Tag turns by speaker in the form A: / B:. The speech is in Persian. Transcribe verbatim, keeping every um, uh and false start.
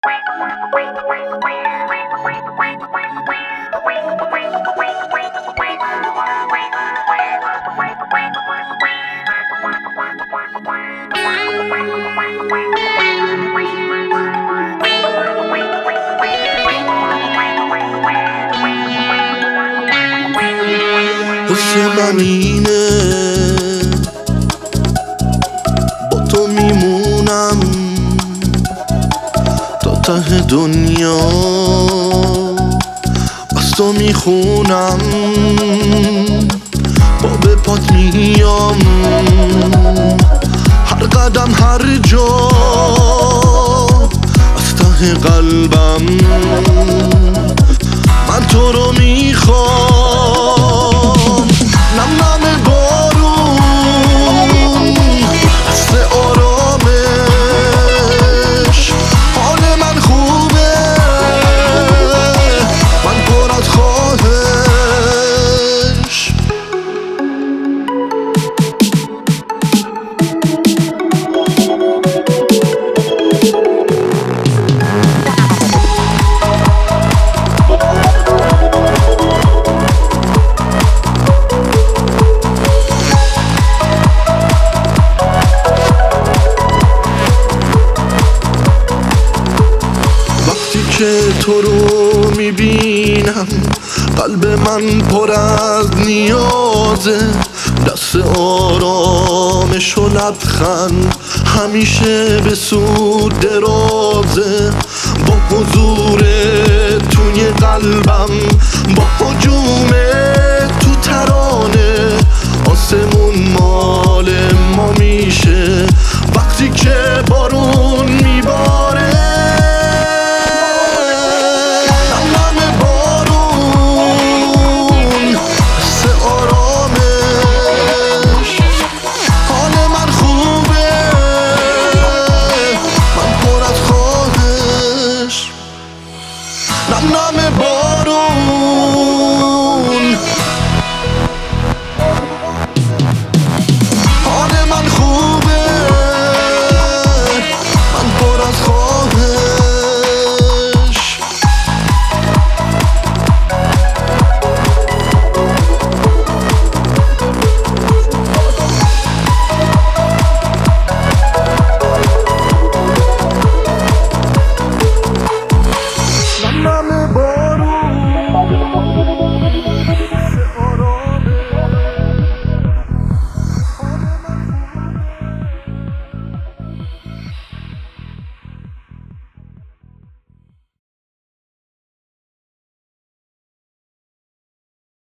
A: حس من اینه با تو میمونم تا ته دنیا، از تو میخونم با به پات میام، هر قدم هر جا از ته قلبم من تو رو میخوام. نم نم بارون، حس آرامش، حال من خوبه، من پر از خواهش. که تو رو میبینم قلب من پر از نیازه، دست آرامش و لبخند همیشه به سود درازه. با حضور توی قلبم، با هجوم تو ترانه، آسمون مال ما میشه وقتی که بارون میباره. نم نم